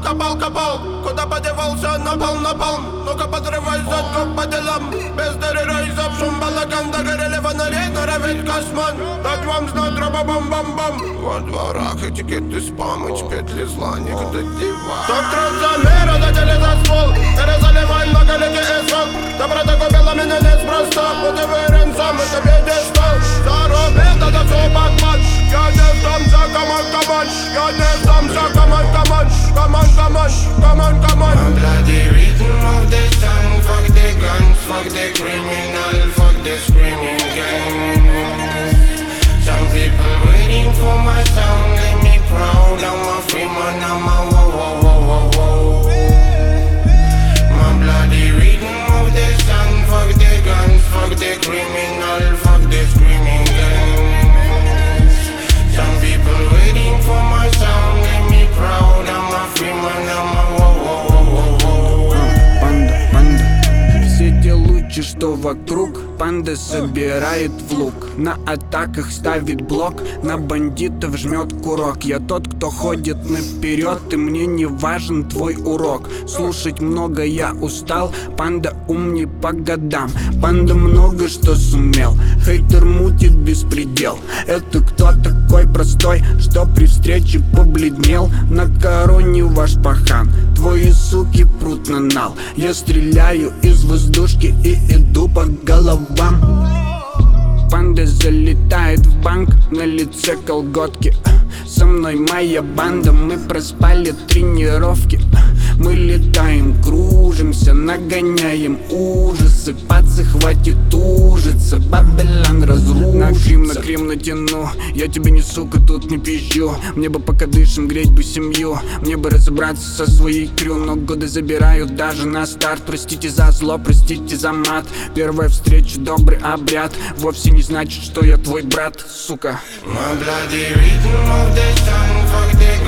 копал. Куда подевался, напал. Ну-ка подрывай задку по делам. Без терроризов, шум балаган, догорели фонари, норовит космон. Дать вам знать, бам-бам-бам. Во дворах этикеты спам, петли зла, никуда дива. Так трансамера, дадели за ствол. Перезаливай многолетний эсфал. Доброта купила меня неспроста. Вот и уверен сам, это пьедестал. Заробил, тогда все бакман. Я не сдамся, камон. Я не сдамся, камон. My bloody rhythm of the sun. Fuck the guns, fuck the criminal, fuck the screaming gangs. Some people waiting for my sound. Let me proud, I'm a free man, I'm a whoa. My bloody rhythm of the sun. Fuck the guns, fuck the criminal, fuck the screaming gangs. Some people waiting for my sound. Let me proud, I'm a free man, I'm a whoa. Все те лучи, что вокруг, панда собирает в лук. На атаках ставит блок, на бандитов жмет курок. Я тот, кто ходит наперед, и мне не важен твой урок. Слушать много я устал, панда ум не по годам. Панда много что сумел, хейтер мутит беспредел. Это кто такой простой, что при встрече побледнел? На короне ваш пахан, твои суки прут на нал. Я стреляю из воздушки и иду по головам. Панда залетает в банк, на лице колготки. Со мной моя банда, мы проспали тренировки. Мы летаем, кружимся, нагоняем ужасы. Пацы, хватит ужиться, Бабелан разрушится. На крем натяну, я тебе не сука, тут не пизжу. Мне бы пока дышим, греть бы семью. Мне бы разобраться со своей крю, но годы забирают даже на старт. Простите за зло, простите за мат. Первая встреча, добрый обряд. Вовсе не значит, что я твой брат, сука. My bloody rhythm of the sun. Fuck the